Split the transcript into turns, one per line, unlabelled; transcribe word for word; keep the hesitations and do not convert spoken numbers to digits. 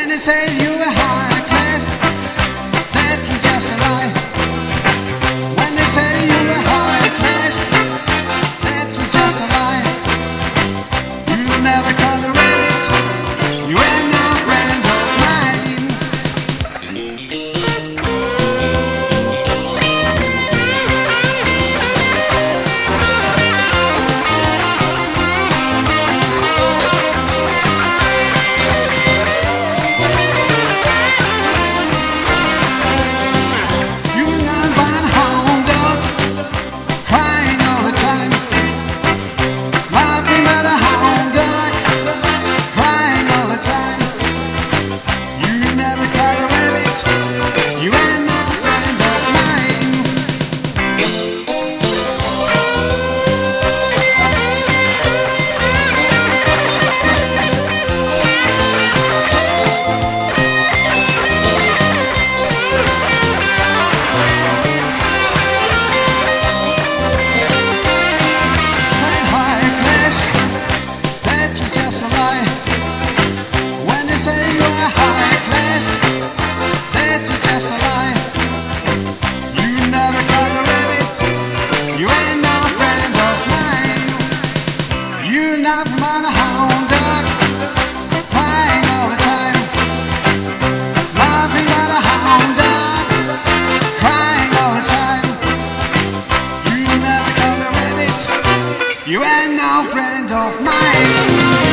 When they say you were high class, that was just a lie. When they say you were high class, that was just a lie. You never caught a rabbit, you ain't no friend of mine. Not from a hound dog, crying all the time. Laughing at a hound dog, crying all the time. You never caught a rabbit, you ain't no friend of mine.